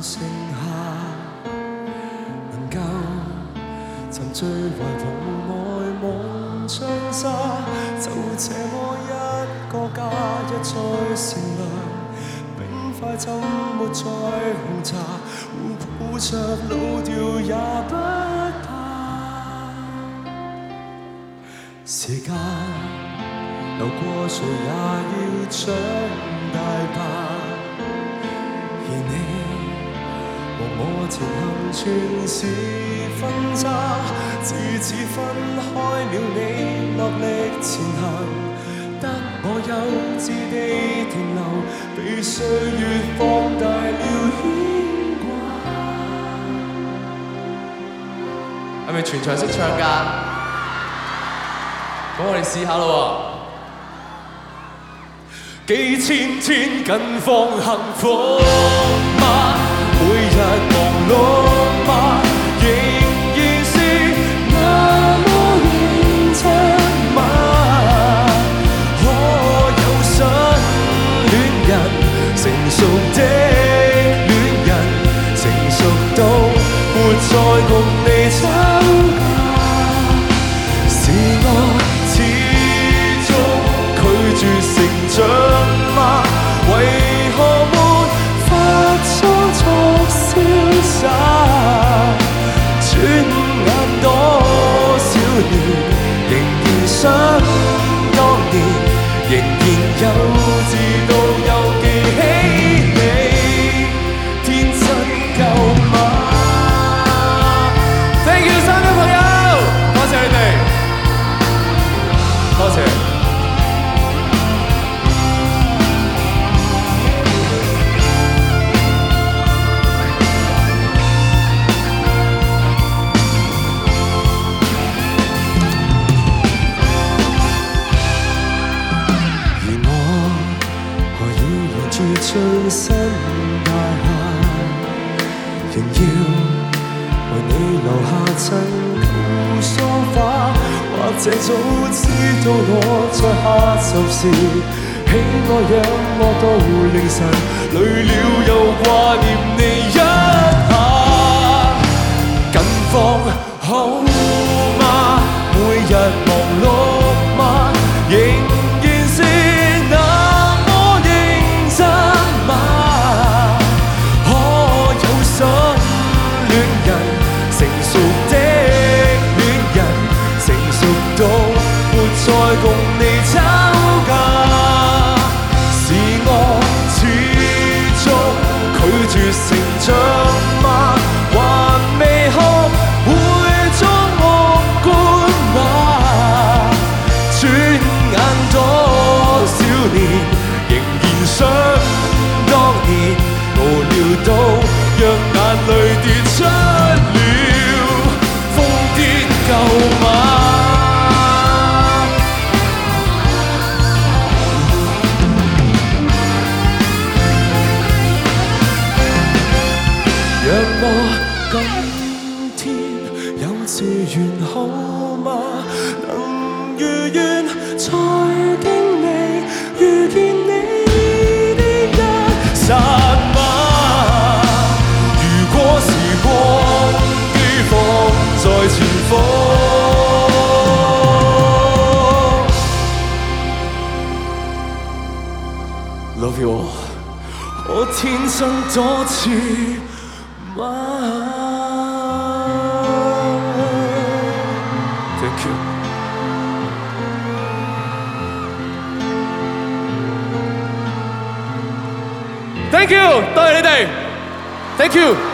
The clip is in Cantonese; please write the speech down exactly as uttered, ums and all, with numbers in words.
剩下，能夠沉醉懷抱愛夢像沙，就這麼一個假，一再乘涼，冰塊怎沒再紅茶，互抱着老掉也不怕。時間流過，誰也要長大吧。而你和我前行全是分岔，自此分開了你落力前行，得我幼稚地停留，被歲月放大了牽掛。係咪全場識唱㗎？咁我哋試下咯喎！幾千天近況幸福嗎？每日忙碌嗎？仍然是那麼認真嗎？可有新戀人，成熟的戀人，成熟到沒再共你吵架。是我始終拒絕成長嗎？為何沒法裝作瀟灑？轉眼多少年，仍然想當年，仍然幼稚到又記起你，天真夠嗎 ？Thank you 三位朋友，多謝你哋，多謝。最新大廈，仍要為你留下珍舊梳化，或者早知道我在下集時，喜愛仰臥到凌晨，累了又掛念你一下。近況好嗎？每日忙碌嗎？仍再共你吵架，是我始終拒絕成長嗎？還未學會裝惡貫嗎？轉眼多少年，仍然想當年，無聊到讓眼淚跌出了，瘋癲夠嗎？讓我今天幼稚園好嗎？能如願再經歷遇見你的一剎嗎？如果時光機放在前方，Love you all， 我天生多次。Thank you。Thank you， 多謝你哋。Thank you。